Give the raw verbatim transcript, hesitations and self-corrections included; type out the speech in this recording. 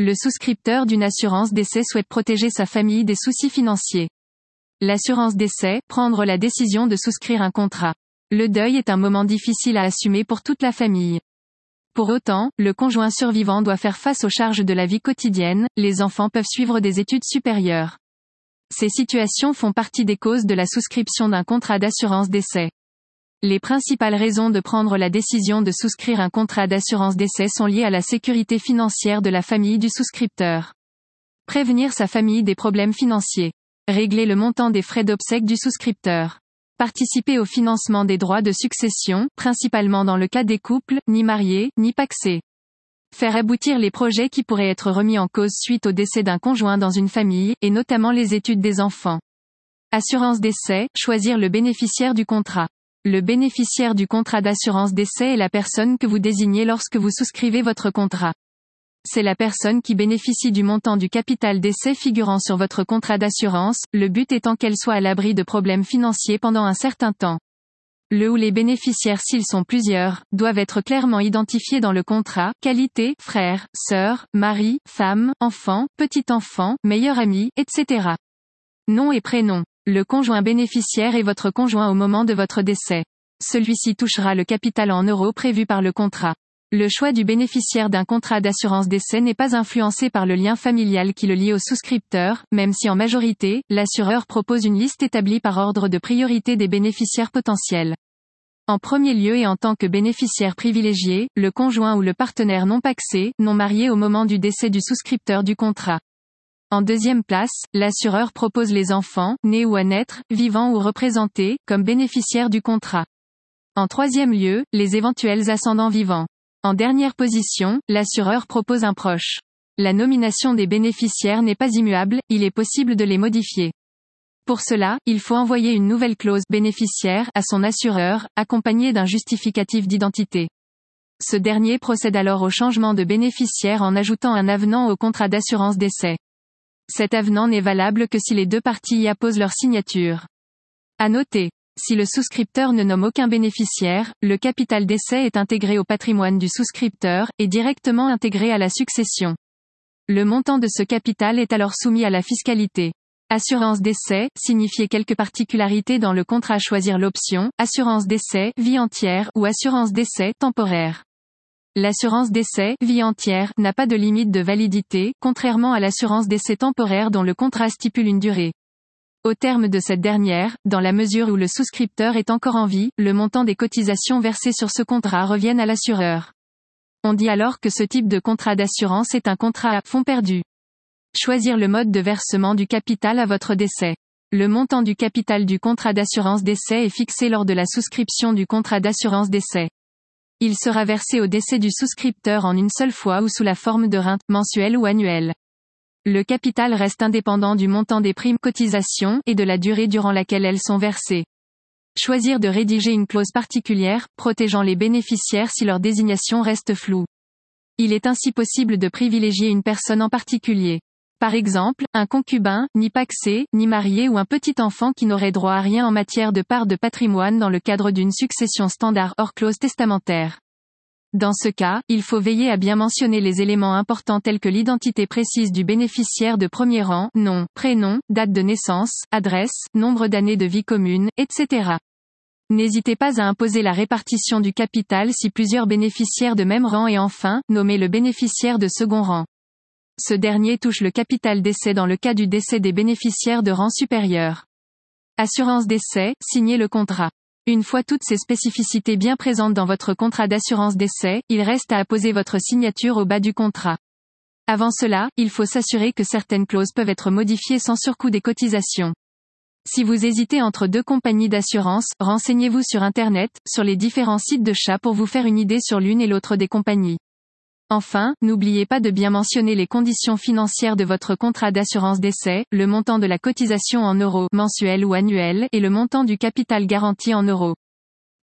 Le souscripteur d'une assurance décès souhaite protéger sa famille des soucis financiers. L'assurance décès, prendre la décision de souscrire un contrat. Le deuil est un moment difficile à assumer pour toute la famille. Pour autant, le conjoint survivant doit faire face aux charges de la vie quotidienne, les enfants peuvent suivre des études supérieures. Ces situations font partie des causes de la souscription d'un contrat d'assurance décès. Les principales raisons de prendre la décision de souscrire un contrat d'assurance décès sont liées à la sécurité financière de la famille du souscripteur. Prévenir sa famille des problèmes financiers. Régler le montant des frais d'obsèques du souscripteur. Participer au financement des droits de succession, principalement dans le cas des couples, ni mariés, ni pacsés. Faire aboutir les projets qui pourraient être remis en cause suite au décès d'un conjoint dans une famille, et notamment les études des enfants. Assurance décès, choisir le bénéficiaire du contrat. Le bénéficiaire du contrat d'assurance décès est la personne que vous désignez lorsque vous souscrivez votre contrat. C'est la personne qui bénéficie du montant du capital décès figurant sur votre contrat d'assurance, le but étant qu'elle soit à l'abri de problèmes financiers pendant un certain temps. Le ou les bénéficiaires, s'ils sont plusieurs, doivent être clairement identifiés dans le contrat, qualité, frère, sœur, mari, femme, enfant, petit-enfant, meilleur ami, et cetera. Nom et prénom. Le conjoint bénéficiaire est votre conjoint au moment de votre décès. Celui-ci touchera le capital en euros prévu par le contrat. Le choix du bénéficiaire d'un contrat d'assurance décès n'est pas influencé par le lien familial qui le lie au souscripteur, même si en majorité, l'assureur propose une liste établie par ordre de priorité des bénéficiaires potentiels. En premier lieu et en tant que bénéficiaire privilégié, le conjoint ou le partenaire non pacsé, non marié au moment du décès du souscripteur du contrat. En deuxième place, l'assureur propose les enfants, nés ou à naître, vivants ou représentés, comme bénéficiaires du contrat. En troisième lieu, les éventuels ascendants vivants. En dernière position, l'assureur propose un proche. La nomination des bénéficiaires n'est pas immuable, il est possible de les modifier. Pour cela, il faut envoyer une nouvelle clause bénéficiaire à son assureur, accompagnée d'un justificatif d'identité. Ce dernier procède alors au changement de bénéficiaire en ajoutant un avenant au contrat d'assurance décès. Cet avenant n'est valable que si les deux parties y apposent leur signature. À noter. Si le souscripteur ne nomme aucun bénéficiaire, le capital décès est intégré au patrimoine du souscripteur, et directement intégré à la succession. Le montant de ce capital est alors soumis à la fiscalité. Assurance décès, signifier quelques particularités dans le contrat, choisir l'option, assurance décès, vie entière, ou assurance décès, temporaire. L'assurance décès, vie entière, n'a pas de limite de validité, contrairement à l'assurance décès temporaire dont le contrat stipule une durée. Au terme de cette dernière, dans la mesure où le souscripteur est encore en vie, le montant des cotisations versées sur ce contrat reviennent à l'assureur. On dit alors que ce type de contrat d'assurance est un contrat à fonds perdu. Choisir le mode de versement du capital à votre décès. Le montant du capital du contrat d'assurance décès est fixé lors de la souscription du contrat d'assurance décès. Il sera versé au décès du souscripteur en une seule fois ou sous la forme de rente, mensuelle ou annuelle. Le capital reste indépendant du montant des primes cotisations et de la durée durant laquelle elles sont versées. Choisir de rédiger une clause particulière, protégeant les bénéficiaires si leur désignation reste floue. Il est ainsi possible de privilégier une personne en particulier. Par exemple, un concubin, ni pacsé, ni marié ou un petit enfant qui n'aurait droit à rien en matière de part de patrimoine dans le cadre d'une succession standard hors clause testamentaire. Dans ce cas, il faut veiller à bien mentionner les éléments importants tels que l'identité précise du bénéficiaire de premier rang, nom, prénom, date de naissance, adresse, nombre d'années de vie commune, et cetera. N'hésitez pas à imposer la répartition du capital si plusieurs bénéficiaires de même rang et enfin, nommer le bénéficiaire de second rang. Ce dernier touche le capital décès dans le cas du décès des bénéficiaires de rang supérieur. Assurance décès, signer le contrat. Une fois toutes ces spécificités bien présentes dans votre contrat d'assurance décès, il reste à apposer votre signature au bas du contrat. Avant cela, il faut s'assurer que certaines clauses peuvent être modifiées sans surcoût des cotisations. Si vous hésitez entre deux compagnies d'assurance, renseignez-vous sur Internet, sur les différents sites de chat pour vous faire une idée sur l'une et l'autre des compagnies. Enfin, n'oubliez pas de bien mentionner les conditions financières de votre contrat d'assurance décès, le montant de la cotisation en euros mensuel ou annuel et le montant du capital garanti en euros.